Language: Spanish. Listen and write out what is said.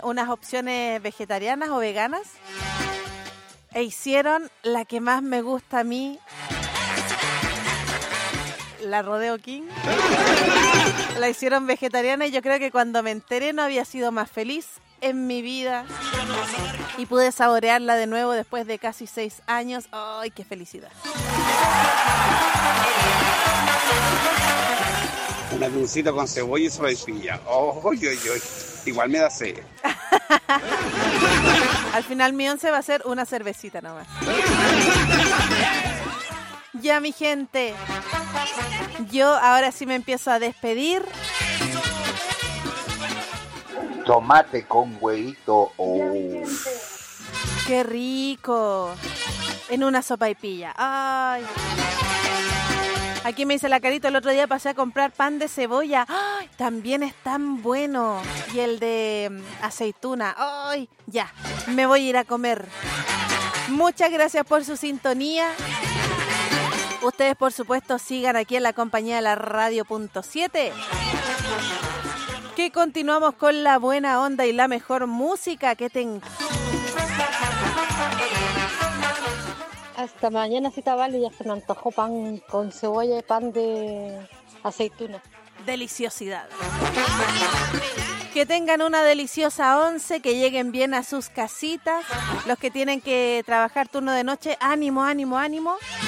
unas opciones vegetarianas o veganas e hicieron la que más me gusta a mí, la Rodeo King. La hicieron vegetariana y yo creo que cuando me enteré no había sido más feliz en mi vida y pude saborearla de nuevo después de casi 6 años. ¡Ay, qué felicidad! Un atuncito con cebolla y sopaipilla. ¡Oh, igual me da sed! Al final mi once va a ser una cervecita nomás. Ya, mi gente, yo ahora sí me empiezo a despedir. Tomate con huevito. Oh. ¡Qué rico! En una sopaipilla. ¡Ay! Aquí me dice la Carito, el otro día pasé a comprar pan de cebolla. ¡Ay! También es tan bueno. Y el de aceituna. ¡Ay! Ya, me voy a ir a comer. Muchas gracias por su sintonía. Ustedes, por supuesto, sigan aquí en la compañía de la Radio.7. Que continuamos con la buena onda y la mejor música que tenga. Hasta mañana, cita vale, ya se me antojó pan con cebolla y pan de aceituna. Deliciosidad. Que tengan una deliciosa 11, que lleguen bien a sus casitas. Los que tienen que trabajar turno de noche, ánimo, ánimo, ánimo.